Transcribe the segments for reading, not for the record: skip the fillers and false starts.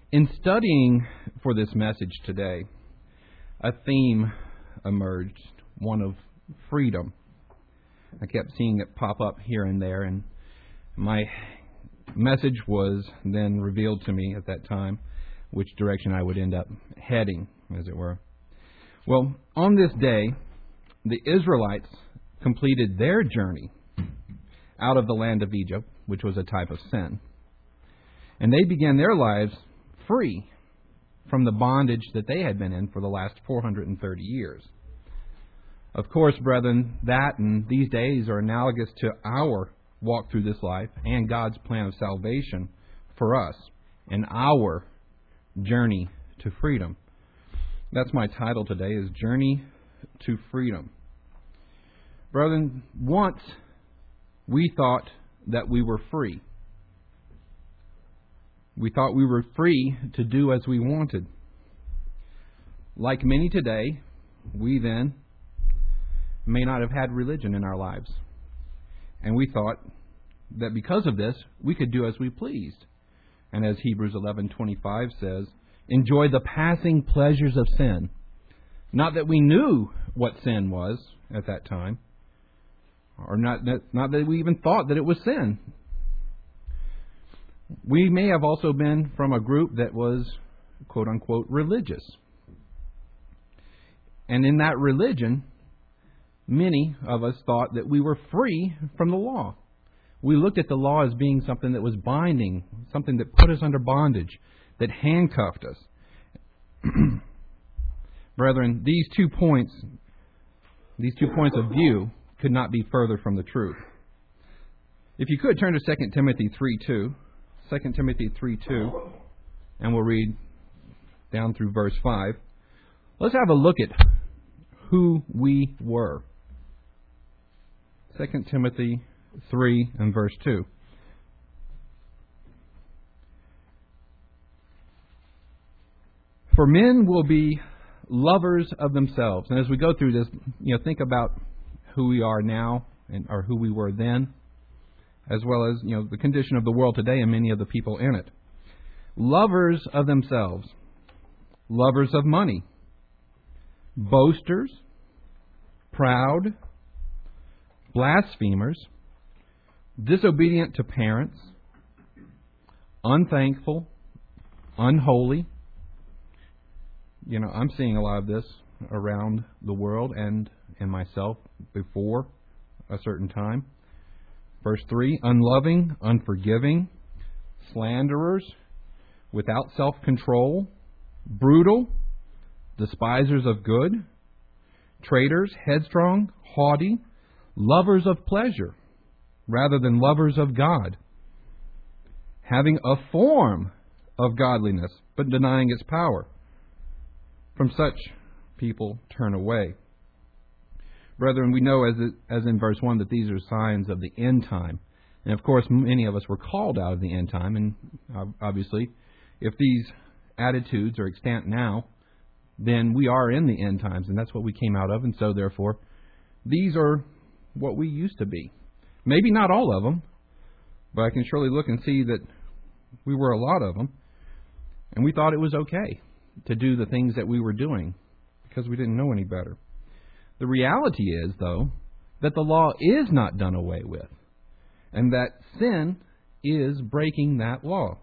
In studying for this message today, a theme emerged, one of freedom. I kept seeing it pop up here and there, and my message was then revealed to me at that time, which direction I would end up heading, as it were. Well, on this day, the Israelites completed their journey out of the land of Egypt, which was a type of sin. And they began their lives free from the bondage that they had been in for the last 430 years. Of course, brethren, that and these days are analogous to our walk through this life and God's plan of salvation for us and our journey to freedom. That's my title today, is Journey to Freedom. Brethren, once we thought that we were free. We thought we were free to do as we wanted. Like many today, we then may not have had religion in our lives. And we thought that because of this, we could do as we pleased. And as Hebrews 11:25 says, enjoy the passing pleasures of sin. Not that we knew what sin was at that time, or not that we even thought that it was sin. We may have also been from a group that was, quote-unquote, religious. And in that religion, many of us thought that we were free from the law. We looked at the law as being something that was binding, something that put us under bondage, that handcuffed us. Brethren, these 2 points of view could not be further from the truth. If you could turn to 2 Timothy 3:2. 2 Timothy 3:2, and we'll read down through verse 5. Let's have a look at who we were. 2 Timothy 3 and verse 2. For men will be lovers of themselves. And as we go through this, think about who we are now or who we were then, as well as, the condition of the world today and many of the people in it. Lovers of themselves, lovers of money, boasters, proud, blasphemers, disobedient to parents, unthankful, unholy. I'm seeing a lot of this around the world and in myself before a certain time. Verse 3, unloving, unforgiving, slanderers, without self-control, brutal, despisers of good, traitors, headstrong, haughty, lovers of pleasure rather than lovers of God, having a form of godliness but denying its power. From such people turn away. Brethren, we know as in verse 1 that these are signs of the end time. And of course, many of us were called out of the end time. And obviously, if these attitudes are extant now, then we are in the end times. And that's what we came out of. And so, therefore, these are what we used to be. Maybe not all of them, but I can surely look and see that we were a lot of them. And we thought it was okay to do the things that we were doing because we didn't know any better. The reality is, though, that the law is not done away with, and that sin is breaking that law.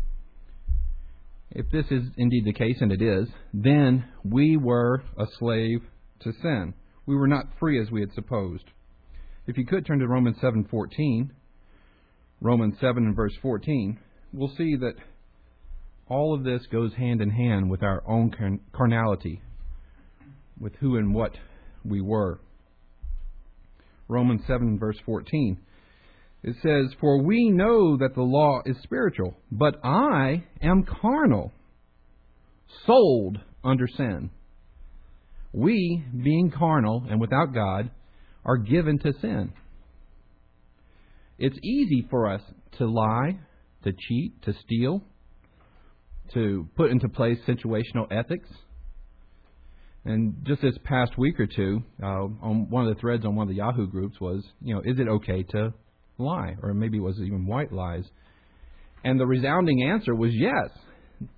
If this is indeed the case, and it is, then we were a slave to sin. We were not free as we had supposed. If you could turn to Romans 7:14, Romans 7 and verse 14, we'll see that all of this goes hand in hand with our own carnality, with who and what we were. Romans 7 verse 14. It says, for we know that the law is spiritual, but I am carnal, sold under sin. We, being carnal and without God, are given to sin. It's easy for us to lie, to cheat, to steal, to put into place situational ethics. And just this past week or two, on one of the threads on one of the Yahoo groups was, is it okay to lie? Or maybe it was even white lies. And the resounding answer was yes.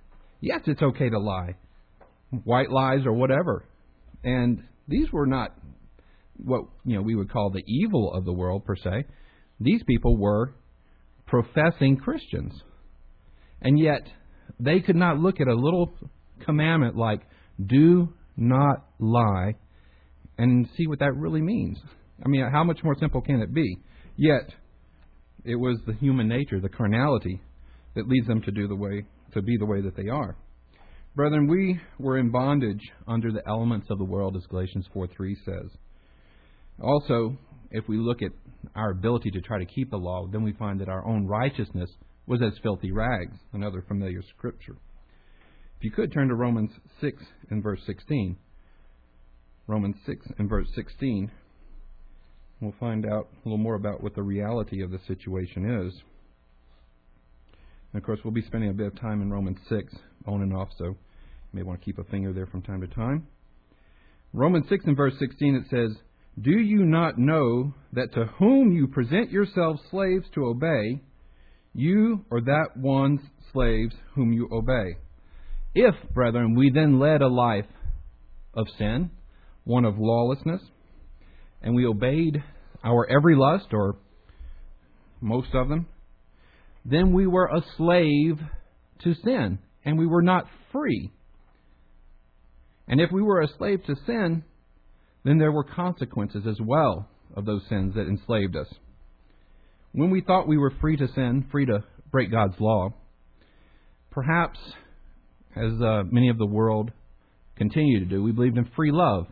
Yes, it's okay to lie. White lies or whatever. And these were not what we would call the evil of the world per se. These people were professing Christians. And yet they could not look at a little commandment like do not lie and see what that really means. I mean, how much more simple can it be? Yet it was the human nature, the carnality, that leads them to be the way that they are. Brethren, we were in bondage under the elements of the world, as Galatians 4:3 says. Also, if we look at our ability to try to keep the law, then we find that our own righteousness was as filthy rags, another familiar scripture. If you could turn to Romans 6 and verse 16. Romans 6 and verse 16. We'll find out a little more about what the reality of the situation is. And of course, we'll be spending a bit of time in Romans 6, on and off, so you may want to keep a finger there from time to time. Romans 6 and verse 16, it says, "Do you not know that to whom you present yourselves slaves to obey, you are that one's slaves whom you obey? If, brethren, we then led a life of sin, one of lawlessness, and we obeyed our every lust, or most of them, then we were a slave to sin, and we were not free. And if we were a slave to sin, then there were consequences as well of those sins that enslaved us. When we thought we were free to sin, free to break God's law, perhaps, as many of the world continue to do, we believed in free love.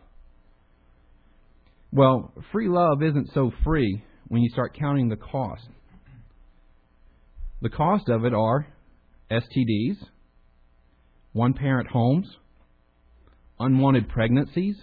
Well, free love isn't so free when you start counting the cost. The cost of it are STDs, one-parent homes, unwanted pregnancies,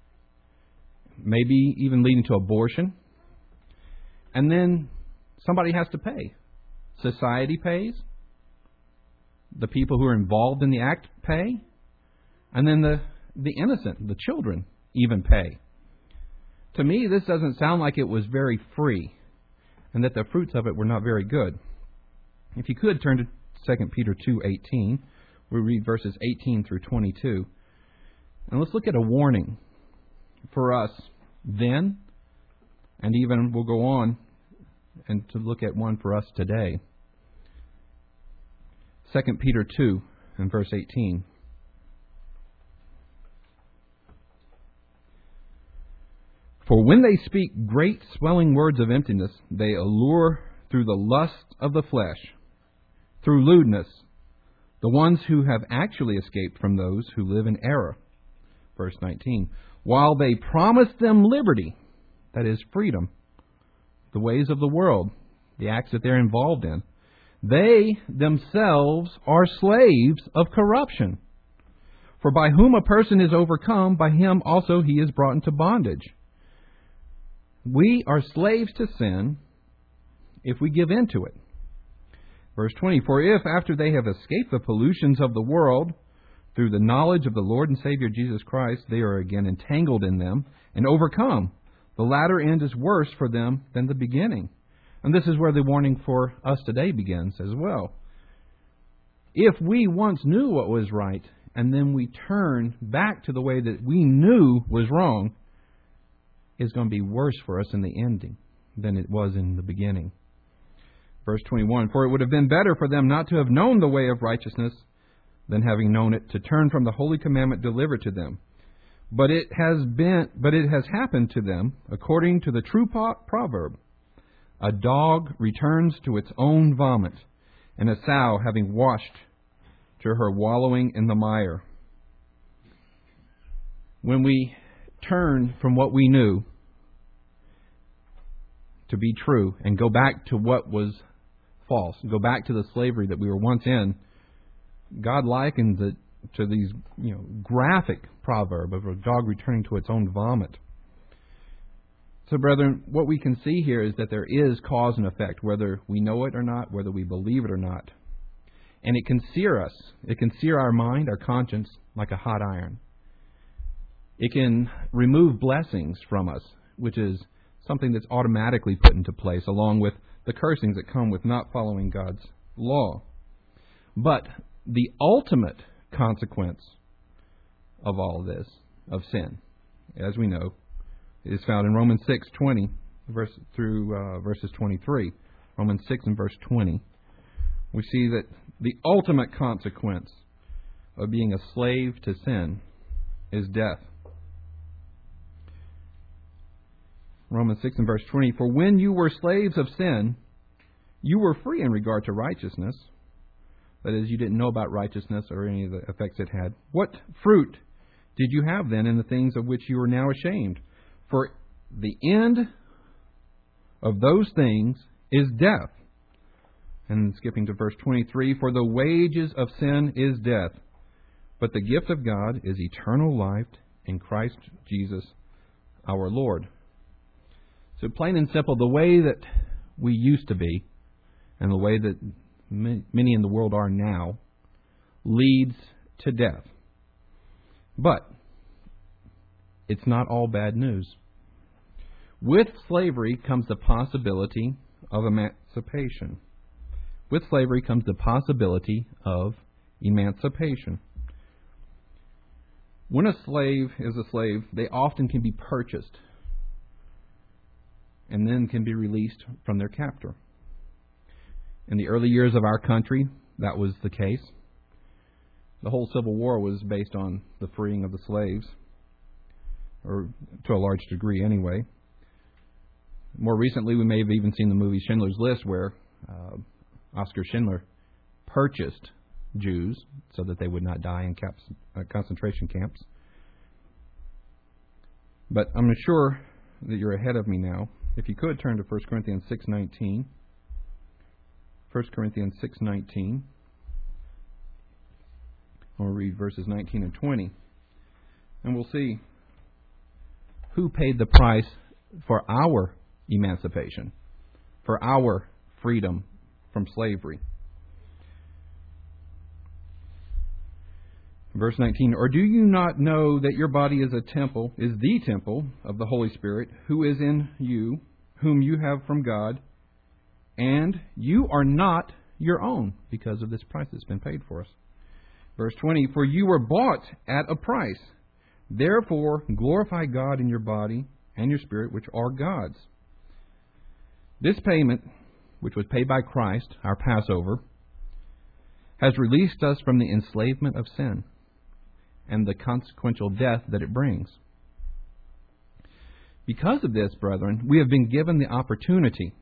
maybe even leading to abortion. And then somebody has to pay. Society pays. The people who are involved in the act pay. And then the innocent, the children, even pay. To me, this doesn't sound like it was very free, and that the fruits of it were not very good. If you could turn to 2 Peter 2:18, we read verses 18 through 22. And let's look at a warning for us then, and even we'll go on and to look at one for us today. 2 Peter 2 and verse 18. "For when they speak great swelling words of emptiness, they allure through the lust of the flesh, through lewdness, the ones who have actually escaped from those who live in error." Verse 19. "While they promise them liberty," that is freedom, the ways of the world, the acts that they're involved in, "they themselves are slaves of corruption. For by whom a person is overcome, by him also he is brought into bondage." We are slaves to sin if we give in to it. Verse 20, "For if, after they have escaped the pollutions of the world, through the knowledge of the Lord and Savior Jesus Christ, they are again entangled in them and overcome, the latter end is worse for them than the beginning." And this is where the warning for us today begins as well. If we once knew what was right, and then we turn back to the way that we knew was wrong, it's going to be worse for us in the ending than it was in the beginning. Verse 21, "For it would have been better for them not to have known the way of righteousness than having known it, to turn from the holy commandment delivered to them. But it has happened to them according to the true proverb, a dog returns to its own vomit, and a sow having washed to her wallowing in the mire." When we turn from what we knew to be true and go back to what was false, go back to the slavery that we were once in, God likens it to these graphic proverb of a dog returning to its own vomit. So, brethren, what we can see here is that there is cause and effect, whether we know it or not, whether we believe it or not. And it can sear us. It can sear our mind, our conscience, like a hot iron. It can remove blessings from us, which is something that's automatically put into place, along with the cursings that come with not following God's law. But the ultimate consequence of all of this, of sin, as we know, is found in Romans 6:20 verses 23. Romans 6 and verse 20. We see that the ultimate consequence of being a slave to sin is death. Romans 6 and verse 20. For when you were slaves of sin, you were free in regard to righteousness. That is, you didn't know about righteousness or any of the effects it had. What fruit did you have then in the things of which you are now ashamed? For the end of those things is death. And skipping to verse 23, for the wages of sin is death, but the gift of God is eternal life in Christ Jesus our Lord. So plain and simple, the way that we used to be and the way that many in the world are now leads to death. But it's not all bad news. With slavery comes the possibility of emancipation. With slavery comes the possibility of emancipation. When a slave is a slave, they often can be purchased and then can be released from their captor. In the early years of our country, that was the case. The whole Civil War was based on the freeing of the slaves, or to a large degree anyway. More recently, we may have even seen the movie Schindler's List, where Oskar Schindler purchased Jews so that they would not die in concentration camps. But I'm sure that you're ahead of me now. If you could turn to 1 Corinthians 6:19. 1 Corinthians 6:19. I'll read verses 19 and 20. And we'll see who paid the price for our emancipation, for our freedom from slavery. Verse 19, or do you not know that your body is the temple of the Holy Spirit, who is in you, whom you have from God, and you are not your own, because of this price that's been paid for us. Verse 20, for you were bought at a price. Therefore, glorify God in your body and your spirit, which are God's. This payment, which was paid by Christ, our Passover, has released us from the enslavement of sin and the consequential death that it brings. Because of this, brethren, we have been given the opportunity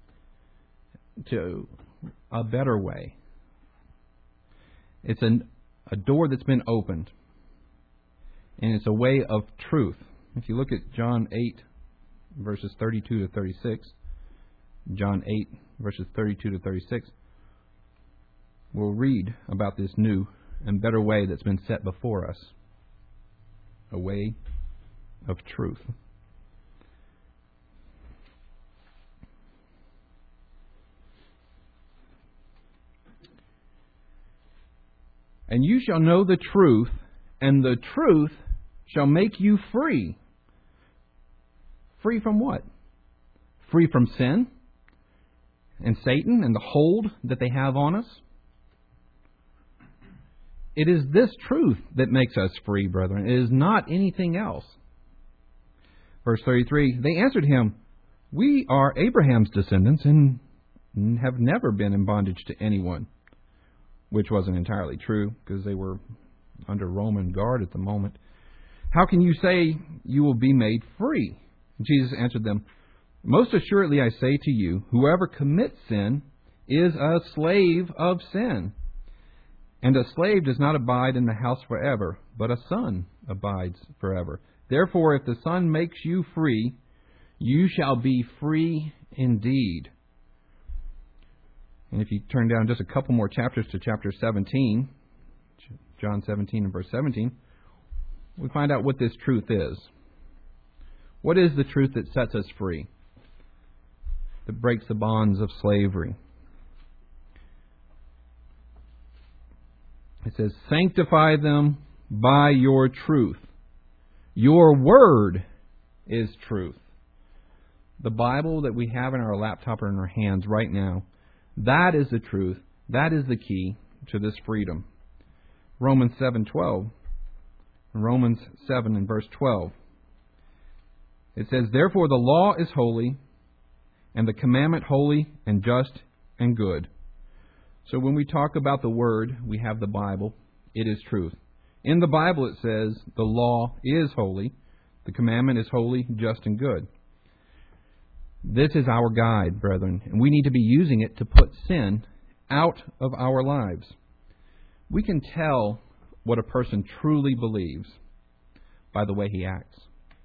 to a better way. It's a door that's been opened, and it's a way of truth. If you look at John 8, verses 32 to 36, John 8, verses 32 to 36, we'll read about this new and better way that's been set before us. A way of truth. And you shall know the truth, and the truth shall make you free. Free from what? Free from sin and Satan and the hold that they have on us. It is this truth that makes us free, brethren. It is not anything else. Verse 33, they answered him, we are Abraham's descendants and have never been in bondage to anyone. Which wasn't entirely true, because they were under Roman guard at the moment. How can you say you will be made free? Jesus answered them, most assuredly I say to you, whoever commits sin is a slave of sin. And a slave does not abide in the house forever, but a son abides forever. Therefore, if the Son makes you free, you shall be free indeed. And if you turn down just a couple more chapters to chapter 17, John 17 and verse 17, we find out what this truth is. What is the truth that sets us free? That breaks the bonds of slavery? It says, sanctify them by your truth. Your word is truth. The Bible that we have in our laptop or in our hands right now, that is the truth. That is the key to this freedom. Romans 7:12. Romans 7 and verse 12. It says, "Therefore the law is holy, and the commandment holy and just and good." So when we talk about the Word, we have the Bible. It is truth. In the Bible it says the law is holy, the commandment is holy, just, and good. This is our guide, brethren, and we need to be using it to put sin out of our lives. We can tell what a person truly believes by the way he acts.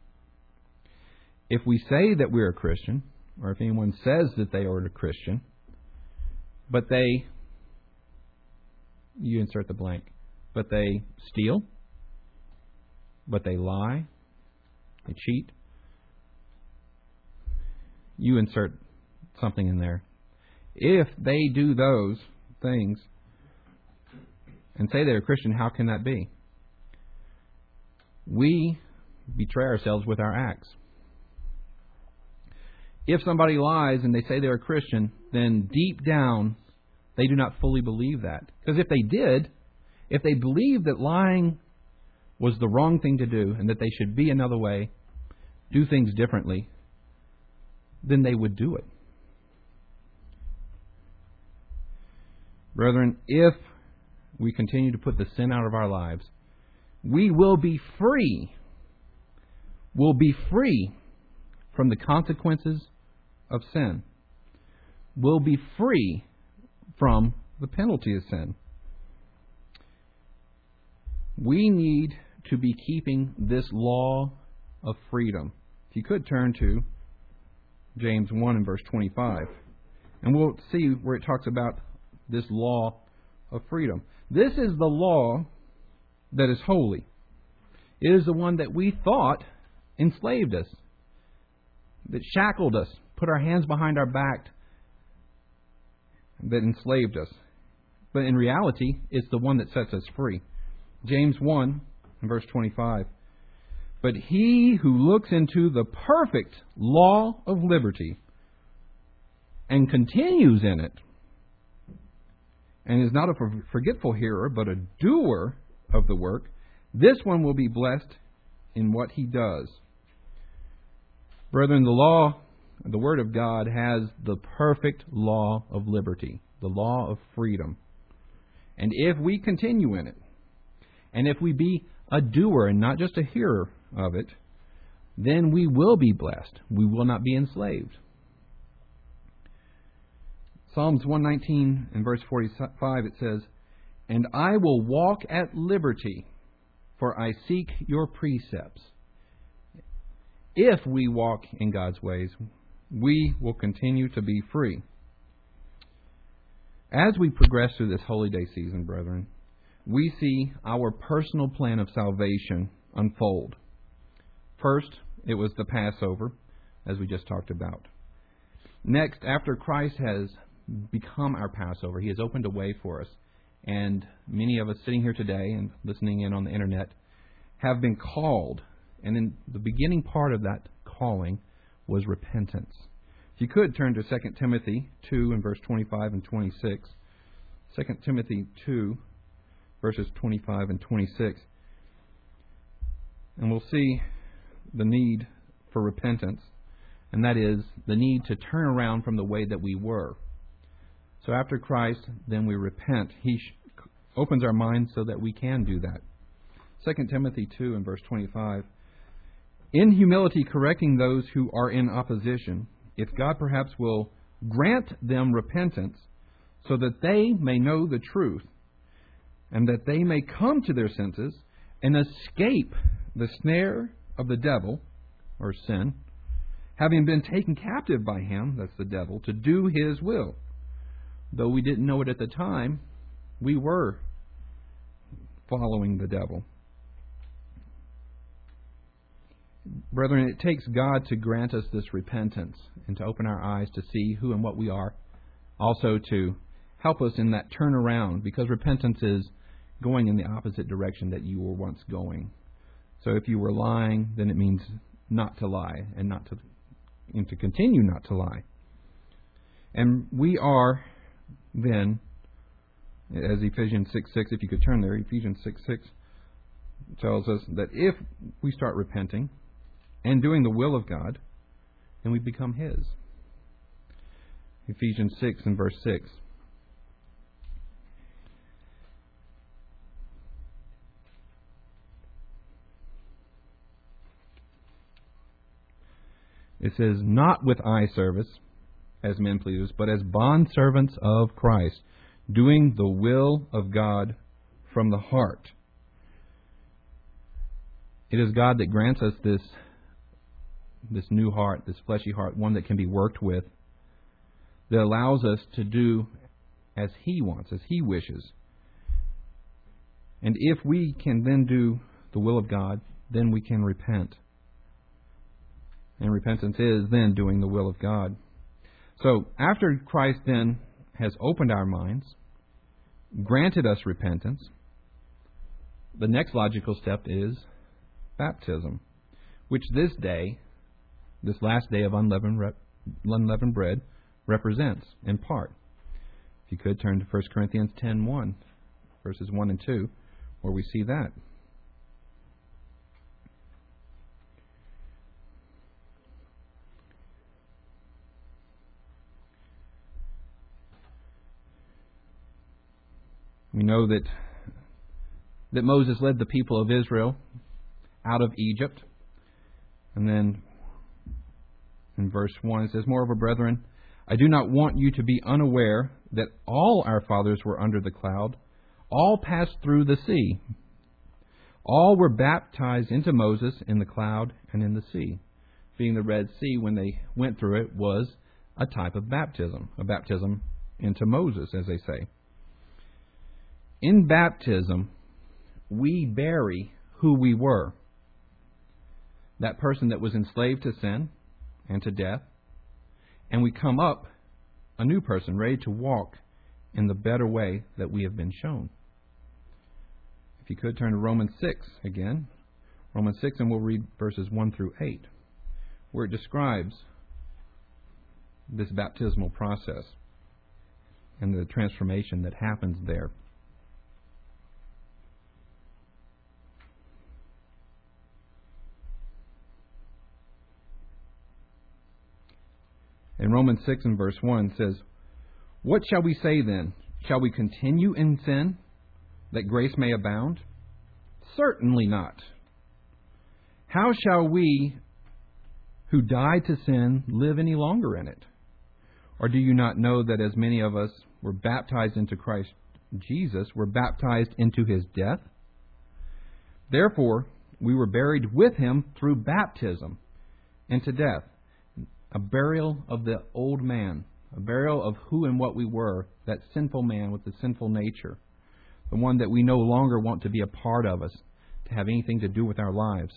If we say that we're a Christian, or if anyone says that they are a Christian, but you insert the blank, but they steal, but they lie, they cheat, you insert something in there. If they do those things and say they're a Christian, how can that be? We betray ourselves with our acts. If somebody lies and they say they're a Christian, then deep down they do not fully believe that. Because if they did, if they believed that lying was the wrong thing to do and that they should be another way, do things differently, then they would do it. Brethren, if we continue to put the sin out of our lives, we will be free. We'll be free from the consequences of sin. We'll be free from the penalty of sin. We need to be keeping this law of freedom. If you could turn to James 1 and verse 25. And we'll see where it talks about this law of freedom. This is the law that is holy. It is the one that we thought enslaved us, that shackled us, put our hands behind our back, that enslaved us. But in reality, it's the one that sets us free. James 1 and verse 25. "But he who looks into the perfect law of liberty and continues in it, and is not a forgetful hearer, but a doer of the work, this one will be blessed in what he does." Brethren, the Word of God has the perfect law of liberty, the law of freedom. And if we continue in it, and if we be a doer and not just a hearer of it, then we will be blessed. We will not be enslaved. Psalms 119 and verse 45, it says, "And I will walk at liberty, for I seek your precepts." If we walk in God's ways, we will continue to be free. As we progress through this holy day season, brethren, we see our personal plan of salvation unfold. First, it was the Passover, as we just talked about. Next, after Christ has become our Passover, He has opened a way for us. And many of us sitting here today and listening in on the internet have been called. And in the beginning part of that calling was repentance. If you could turn to 2 Timothy 2 and verse 25 and 26. 2 Timothy 2, verses 25 and 26. And we'll see the need for repentance. And that is the need to turn around from the way that we were. So after Christ, then we repent. He opens our minds so that we can do that. 2 Timothy 2 and verse 25. "In humility correcting those who are in opposition, if God perhaps will grant them repentance, so that they may know the truth, and that they may come to their senses and escape the snare of the devil," or sin, "having been taken captive by him," that's the devil, "to do his will." Though we didn't know it at the time, we were following the devil. Brethren, it takes God to grant us this repentance and to open our eyes to see who and what we are. Also to help us in that turnaround, because repentance is going in the opposite direction that you were once going. So if you were lying, then it means not to lie and to continue not to lie. And we are then As Ephesians 6:6, if you could turn there, Ephesians 6:6 tells us that if we start repenting and doing the will of God, then we become His. Ephesians 6 and verse 6. It says, not with eye service as men pleasers, but as bondservants of Christ, doing the will of God from the heart. It is God that grants us this new heart, this fleshy heart, one that can be worked with, that allows us to do as He wants, as He wishes. And if we can then do the will of God, then we can repent. And repentance is then doing the will of God. So after Christ then has opened our minds, granted us repentance, the next logical step is baptism, which this day, this last day of unleavened bread, represents in part. If you could turn to 1 Corinthians 10:1, verses 1 and 2, where we see that. We know that Moses led the people of Israel out of Egypt. And then in verse 1 it says, moreover, brethren, I do not want you to be unaware that all our fathers were under the cloud, all passed through the sea. All were baptized into Moses in the cloud and in the sea. Being the Red Sea, when they went through it, was a type of baptism, a baptism into Moses, as they say. In baptism, we bury who we were. That person that was enslaved to sin and to death. And we come up a new person, ready to walk in the better way that we have been shown. If you could turn to Romans 6 again. Romans 6, and we'll read verses 1 through 8, where it describes this baptismal process and the transformation that happens there. In Romans 6 and verse 1 says, what shall we say then? Shall we continue in sin, that grace may abound? Certainly not. How shall we who died to sin live any longer in it? Or do you not know that as many of us were baptized into Christ Jesus, were baptized into His death? Therefore, we were buried with Him through baptism into death. A burial of the old man, a burial of who and what we were, that sinful man with the sinful nature, the one that we no longer want to be a part of us, to have anything to do with our lives.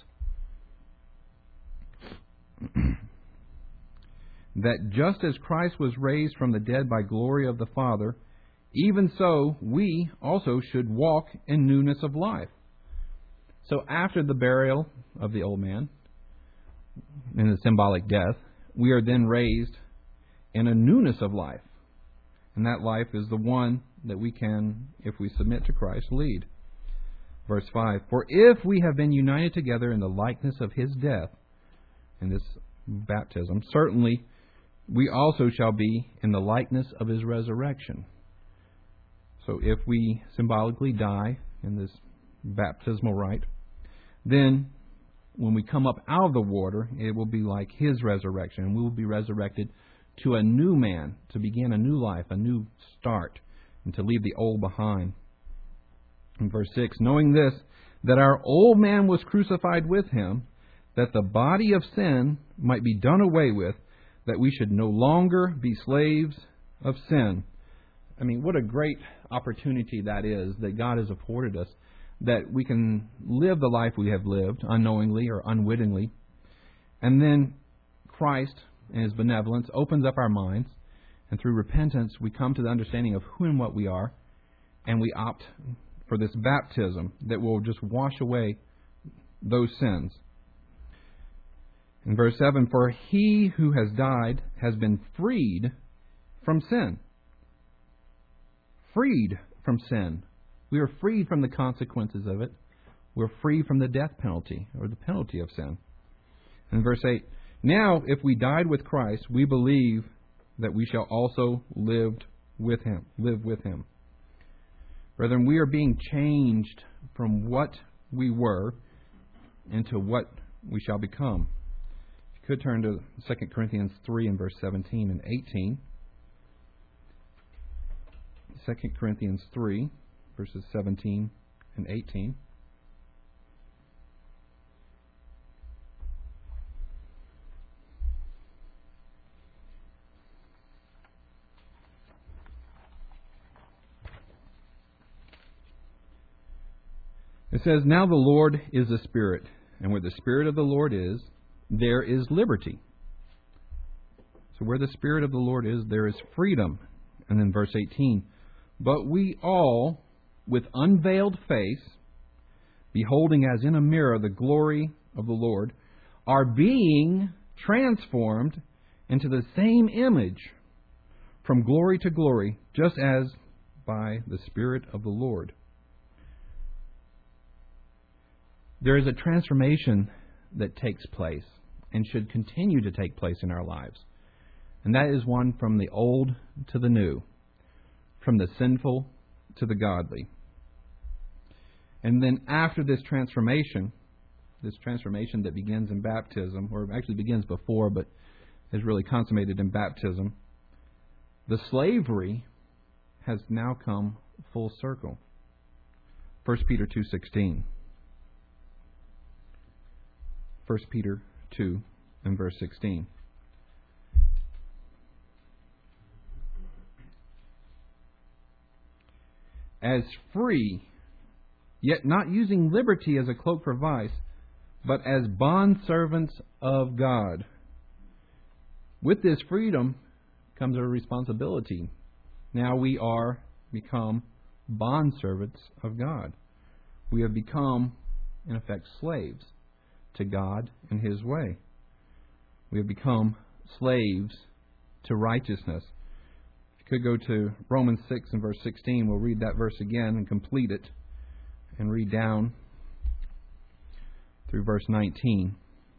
That just as Christ was raised from the dead by glory of the Father, even so we also should walk in newness of life. So after the burial of the old man, in the symbolic death, we are then raised in a newness of life. And that life is the one that we can, if we submit to Christ, lead. Verse 5, for if we have been united together in the likeness of His death, in this baptism, certainly we also shall be in the likeness of His resurrection. So if we symbolically die in this baptismal rite, then when we come up out of the water, it will be like His resurrection. And we will be resurrected to a new man, to begin a new life, a new start, and to leave the old behind. In verse 6, knowing this, that our old man was crucified with Him, that the body of sin might be done away with, that we should no longer be slaves of sin. I mean, what a great opportunity that is that God has afforded us, that we can live the life we have lived, unknowingly or unwittingly. And then Christ, in His benevolence, opens up our minds, and through repentance we come to the understanding of who and what we are, and we opt for this baptism that will just wash away those sins. In verse 7, for he who has died has been freed from sin. Freed from sin. We are freed from the consequences of it. We're free from the death penalty, or the penalty of sin. In verse 8, now if we died with Christ, we believe that we shall also live with Him. Brethren, we are being changed from what we were into what we shall become. If you could turn to 2 Corinthians 3 and verse 17 and 18. 2 Corinthians 3, verses 17 and 18. It says, now the Lord is the Spirit, and where the Spirit of the Lord is, there is liberty. So where the Spirit of the Lord is, there is freedom. And then verse 18, but we all, with unveiled face, beholding as in a mirror the glory of the Lord, are being transformed into the same image from glory to glory, just as by the Spirit of the Lord. There is a transformation that takes place and should continue to take place in our lives. And that is one from the old to the new, from the sinful to the godly. And then after this transformation that begins in baptism, or actually begins before, but is really consummated in baptism, the slavery has now come full circle. 1 Peter 2:16. 1 Peter 2 and verse 16. As free, yet not using liberty as a cloak for vice, but as bondservants of God. With this freedom comes a responsibility. Now we are become bondservants of God. We have become, in effect, slaves to God and His way. We have become slaves to righteousness. If you could go to Romans 6 and verse 16, we'll read that verse again and complete it and read down through verse 19.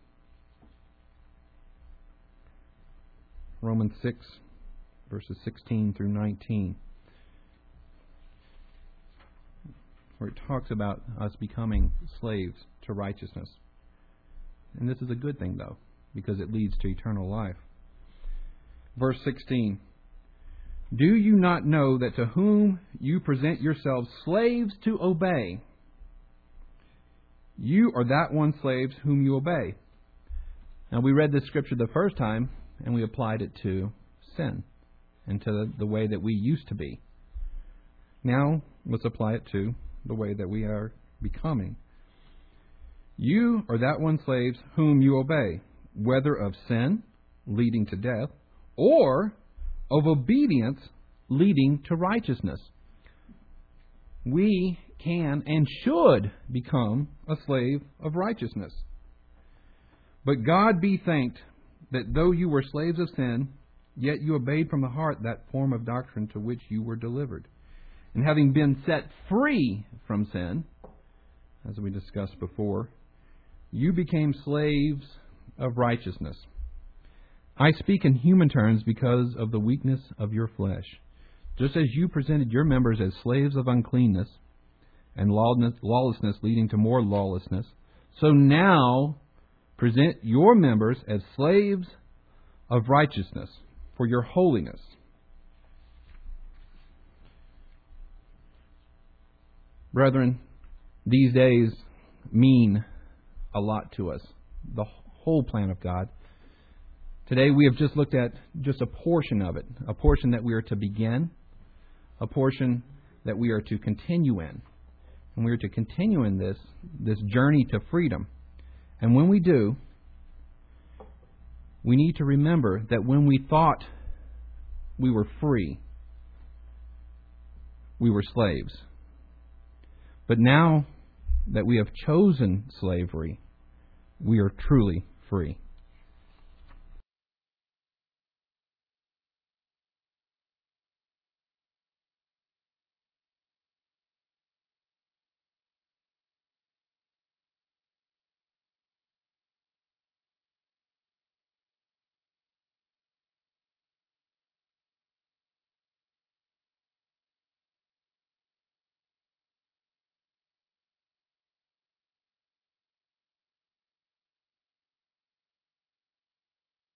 Romans 6, verses 16 through 19, where it talks about us becoming slaves to righteousness. And this is a good thing, though, because it leads to eternal life. Verse 16. Do you not know that to whom you present yourselves slaves to obey, you are that one slaves whom you obey? Now, we read this scripture the first time, and we applied it to sin and to the way that we used to be. Now, let's apply it to the way that we are becoming. You are that one slaves whom you obey, whether of sin, leading to death, or of obedience, leading to righteousness. We can and should become a slave of righteousness. But God be thanked that though you were slaves of sin, yet you obeyed from the heart that form of doctrine to which you were delivered. And having been set free from sin, as we discussed before, you became slaves of righteousness. I speak in human terms because of the weakness of your flesh. Just as you presented your members as slaves of uncleanness and lawlessness leading to more lawlessness, so now present your members as slaves of righteousness for your holiness. Brethren, these days mean a lot to us. The whole plan of God. Today we have just looked at just a portion of it. A portion that we are to begin. A portion that we are to continue in. And we are to continue in this journey to freedom. And when we do, we need to remember that when we thought we were free, we were slaves. But now that we have chosen slavery, we are truly free.